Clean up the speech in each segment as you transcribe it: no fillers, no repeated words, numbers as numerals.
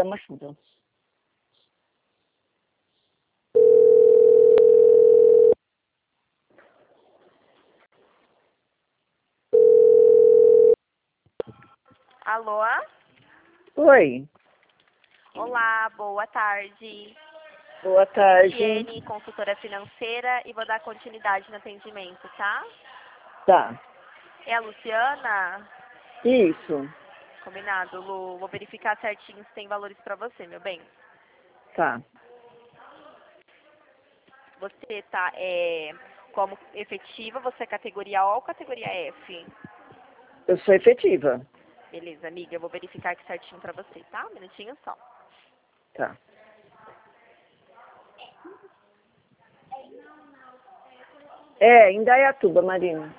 uma ajuda. Alô? Oi, Olá, boa tarde. boa tarde. Tiene, consultora financeira, e vou dar continuidade no atendimento, tá? Tá, É a Luciana? isso, Combinado, Lu. Vou verificar certinho se tem valores pra você, meu bem. tá. Você tá como efetiva, você é categoria O ou categoria F? Eu sou efetiva. Beleza, amiga, eu vou verificar aqui certinho pra você, tá? Um minutinho só. Tá. É, em Indaiatuba, Marina.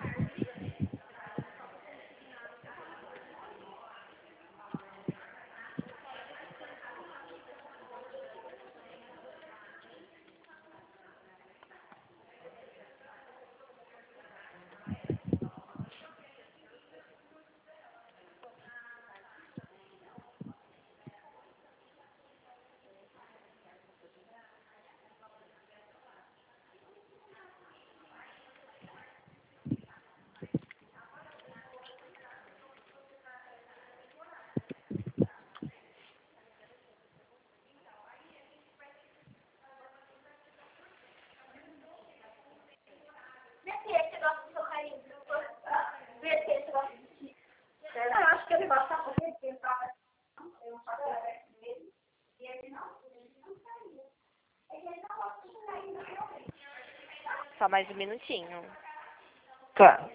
Só mais um minutinho. Tá.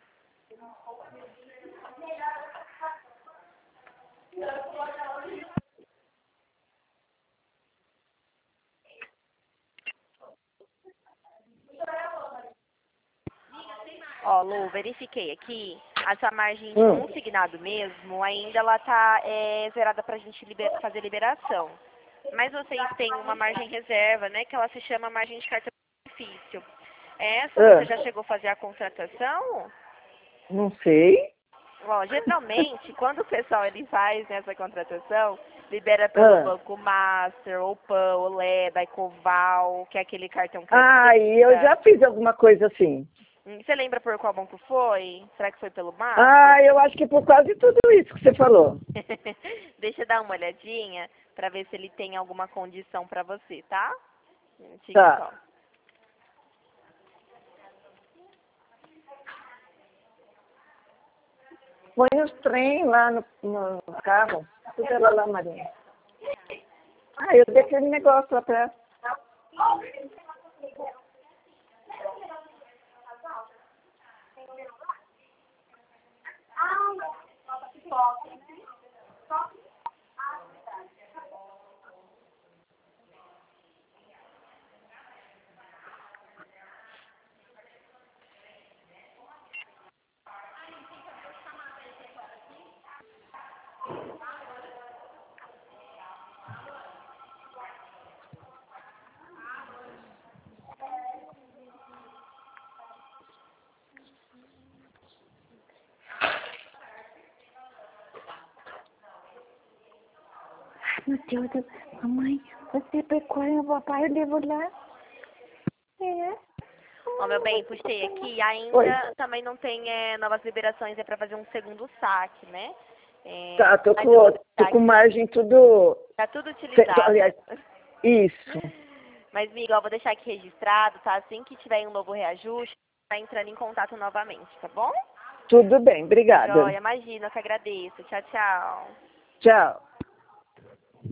Ó, Lu, verifiquei aqui. A sua margem de consignado mesmo, ainda ela tá zerada pra gente fazer liberação. Mas vocês têm uma margem reserva, né? Que ela se chama margem de cartão de benefício. Essa você já chegou a fazer a contratação? Não sei. Ó, geralmente, quando o pessoal ele faz essa contratação, libera pelo Banco Master, ou PAN, ou Leda, Ecoval, que é aquele cartão Ah, e eu já fiz alguma coisa assim. Você lembra por qual banco foi? Será que foi pelo Master? Ah, eu acho que por quase tudo isso que você falou. Deixa eu dar uma olhadinha pra ver se ele tem alguma condição pra você, tá? Um minutinho Tá. só. Põe os trem lá no carro. Tudo ela lá, Marina. Ah, eu dei aquele negócio lá pra... Meu Deus, mamãe, você pecou no papai, eu devo lá? É. Ó, meu bem, puxei aqui. Ainda também não tem novas liberações pra fazer um segundo saque, né? Tá, tô Mas eu vou com deixar margem tudo... tá tudo utilizado. Aliás, isso. Mas, amiga, eu vou deixar aqui registrado, tá? Assim que tiver um novo reajuste, tá entrando em contato novamente, tá bom? Tudo bem, obrigada. Joia, imagina, eu que agradeço. Tchau, tchau. Tchau.